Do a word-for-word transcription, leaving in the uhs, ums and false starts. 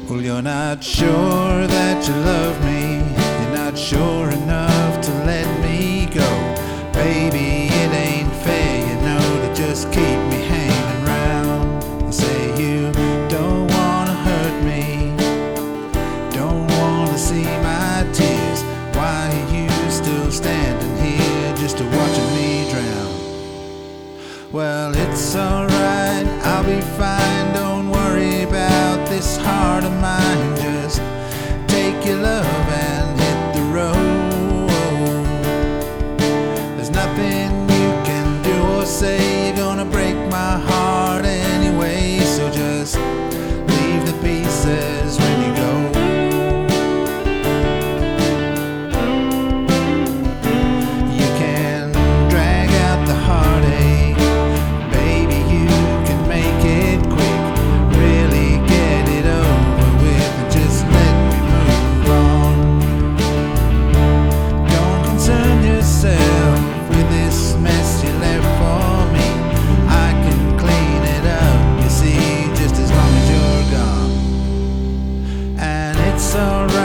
Well, you're not sure that you love me. You're not sure enough to let me go. Baby, it ain't fair, you know, to just keep me hanging round. You say you don't wanna hurt me, don't wanna see my tears. Why are you still standing here just to watching me drown? Well, it's alright, I'll be fine. Don't worry about this heart of mine. Just take your love and hit the road. There's nothing you can do or say. You're gonna break my heart anyway. So just leave the pieces when you go. You can drag out the heartache, baby, you can make it quick. Really get it over with and just let me move on. Don't concern yourself with this mess you left for me. I can clean it up, you see, just as long as you're gone. And it's alright,